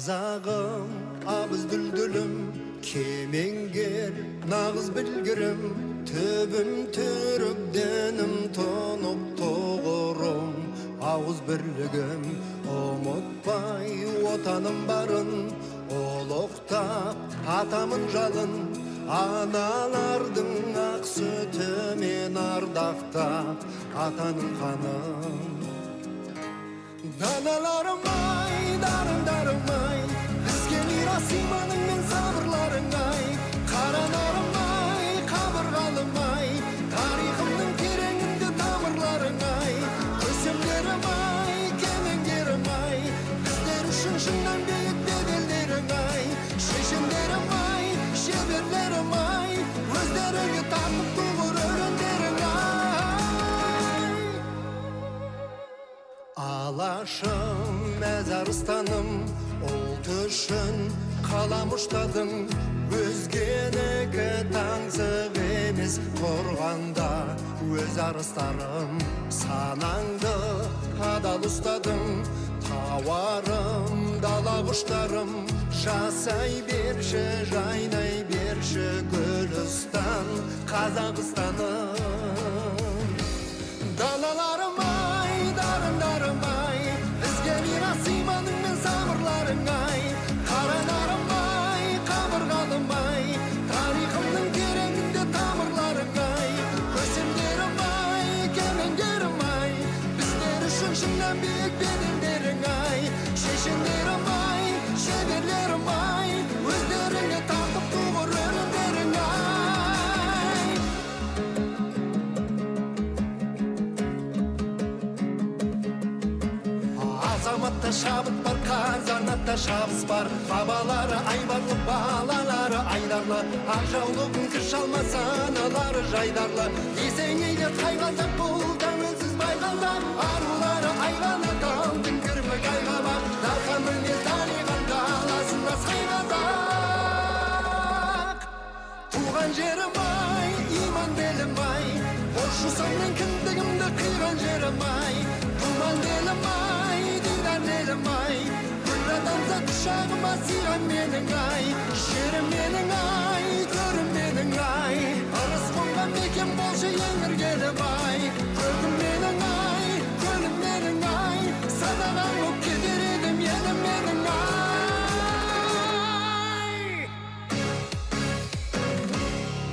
Қазағым, абыз дүлдүлім, кемеңгер, нағыз білгірім, төбім түрік денім, тұнып тоғырым, ауыз бірлігім, ұмытпай отаным барын, олықтап атамын жалын, аналардың ақ сүтімен ардақтап атаның қанын. Даналарым ай, дарындарым ай, бізге мирас иманың мен сабырларың ай, қаранарым ай, қабырғалым ай, тарихымның тереңінде тамырларың ай, көсемдерім ай, кемеңгерім ай, біздер үшін шыңнан биік беделдерің ай, шешендерім ай, шеберлерім ай, өздеріңе тартып туғыр өрендерің ай. Алашым, мәзарстаным, ұлт үшін қалам ұштадың, өзгенікі таңсық емес, қорғанда өз арыстарым, санаңды адал ұстадың, тауарым, дала құштарым, жасай берші, жайнай берші Гүлістан, Қазақстаным. Далаларым ай, дарындарым ай, бізге мирас иманың мен сабырларың ай, қаранарым ай, қабырғалым ай, тарихымның тереңінде тамырларың ай, көсемдерім ай, кемеңгерім ай, біздер үшін шыңнан биік беделдерің ай, шешендерім ай, шеберлерім ай, өздеріңе тартып туғыр өрендерің ай. Азаматта шабыт бар, қазанатта шабыс бар, бабалары айбарлы, балалары айдарлы, ақжаулығын кір шалмас аналары жайдарлы, есенейлер қайғазақ бұл тәуелсіз байғалдар, арулары айғанат алтын кірпік айғабақ, дархан мінез таниған даласын асқай қазақ. Туған жерім ай, иман белім ай, қош жусанмен кіндігімді қиған жерім ай, думан белім ай, дидан елім ай, гүл адамзат құшағыма сыйған менің ай, жерім менің ай.